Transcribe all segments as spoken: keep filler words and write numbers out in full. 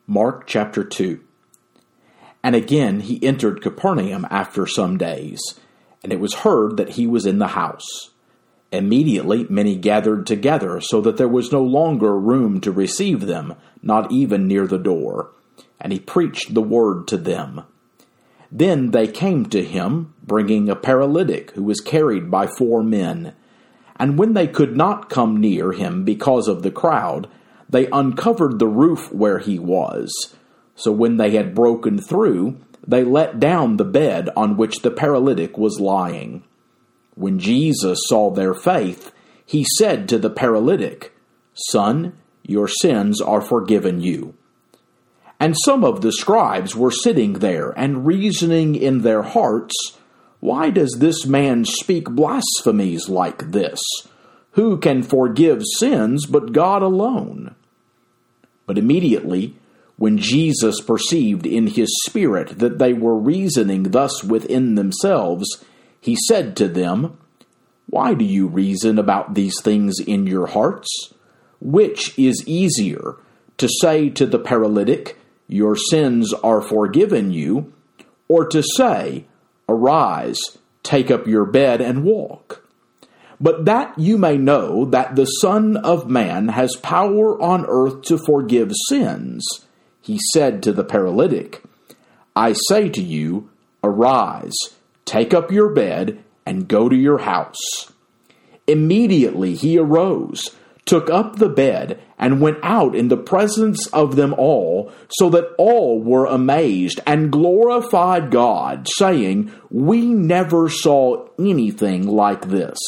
Mark chapter two. And again he entered Capernaum after some days, and it was heard that he was in the house. Immediately many gathered together, so that there was no longer room to receive them, not even near the door. And he preached the word to them. Then they came to him, bringing a paralytic who was carried by four men. And when they could not come near him because of the crowd, they uncovered the roof where he was. So when they had broken through, they let down the bed on which the paralytic was lying. When Jesus saw their faith, he said to the paralytic, "Son, your sins are forgiven you." And some of the scribes were sitting there and reasoning in their hearts, "Why does this man speak blasphemies like this? Who can forgive sins but God alone?" But immediately, when Jesus perceived in his spirit that they were reasoning thus within themselves, he said to them, "Why do you reason about these things in your hearts? Which is easier, to say to the paralytic, 'Your sins are forgiven you,' or to say, 'Arise, take up your bed and walk'? But that you may know that the Son of Man has power on earth to forgive sins," he said to the paralytic, "I say to you, arise, take up your bed, and go to your house." Immediately he arose, took up the bed, and went out in the presence of them all, so that all were amazed and glorified God, saying, "We never saw anything like this."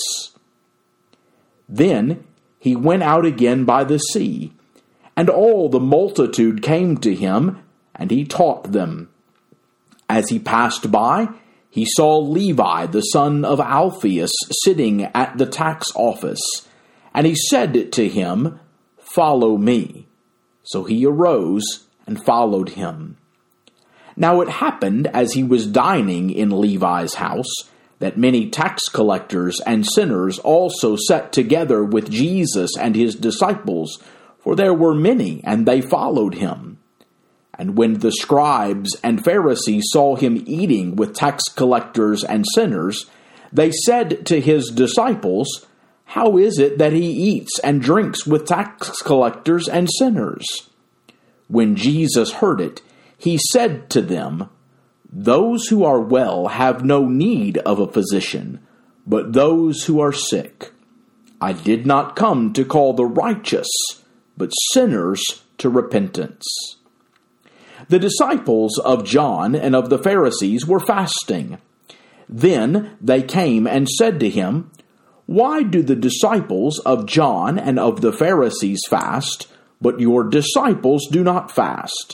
Then he went out again by the sea, and all the multitude came to him, and he taught them. As he passed by, he saw Levi, the son of Alphaeus, sitting at the tax office, and he said to him, "Follow me." So he arose and followed him. Now it happened, as he was dining in Levi's house, that many tax collectors and sinners also sat together with Jesus and his disciples, for there were many, and they followed him. And when the scribes and Pharisees saw him eating with tax collectors and sinners, they said to his disciples, "How is it that he eats and drinks with tax collectors and sinners?" When Jesus heard it, he said to them, "Those who are well have no need of a physician, but those who are sick. I did not come to call the righteous, but sinners to repentance." The disciples of John and of the Pharisees were fasting. Then they came and said to him, "Why do the disciples of John and of the Pharisees fast, but your disciples do not fast?"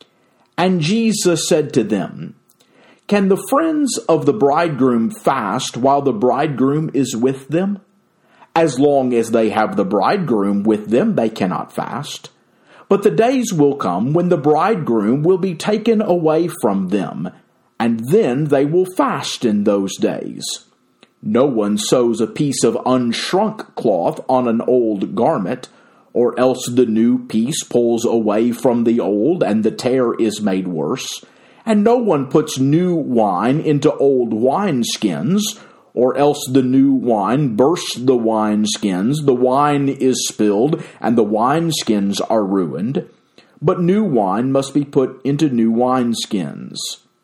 And Jesus said to them, "Can the friends of the bridegroom fast while the bridegroom is with them? As long as they have the bridegroom with them, they cannot fast. But the days will come when the bridegroom will be taken away from them, and then they will fast in those days. No one sews a piece of unshrunk cloth on an old garment, or else the new piece pulls away from the old, and the tear is made worse. And no one puts new wine into old wineskins, or else the new wine bursts the wineskins, the wine is spilled, and the wineskins are ruined. But new wine must be put into new wineskins."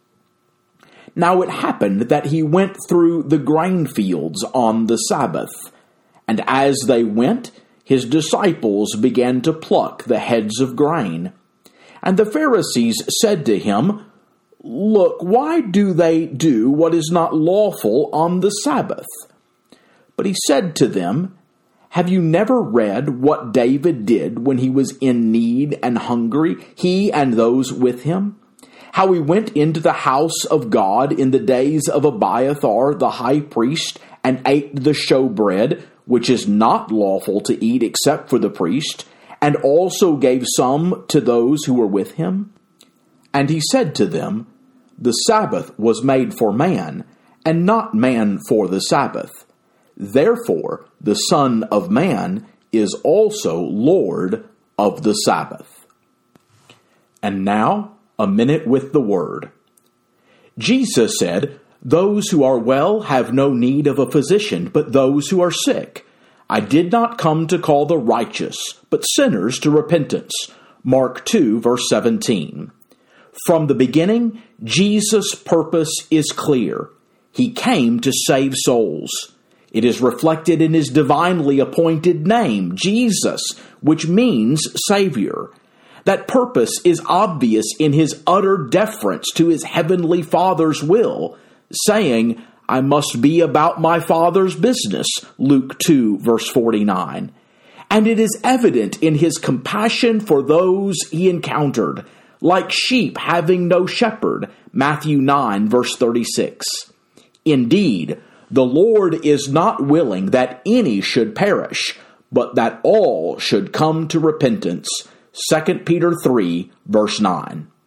Now it happened that he went through the grain fields on the Sabbath, and as they went, his disciples began to pluck the heads of grain. And the Pharisees said to him, "Look, why do they do what is not lawful on the Sabbath?" But he said to them, "Have you never read what David did when he was in need and hungry, he and those with him? How he went into the house of God in the days of Abiathar the high priest and ate the showbread, which is not lawful to eat except for the priest, and also gave some to those who were with him?" And he said to them, "The Sabbath was made for man, and not man for the Sabbath. Therefore the Son of Man is also Lord of the Sabbath." And now, a minute with the Word. Jesus said, "Those who are well have no need of a physician, but those who are sick. I did not come to call the righteous, but sinners to repentance." Mark two, verse seventeen. From the beginning, Jesus' purpose is clear. He came to save souls. It is reflected in his divinely appointed name, Jesus, which means Savior. That purpose is obvious in his utter deference to his heavenly Father's will, saying, "I must be about my Father's business," Luke two, verse forty-nine. And it is evident in his compassion for those he encountered, like sheep having no shepherd, Matthew nine, verse thirty-six. Indeed, the Lord is not willing that any should perish, but that all should come to repentance, Second Peter three, verse nine.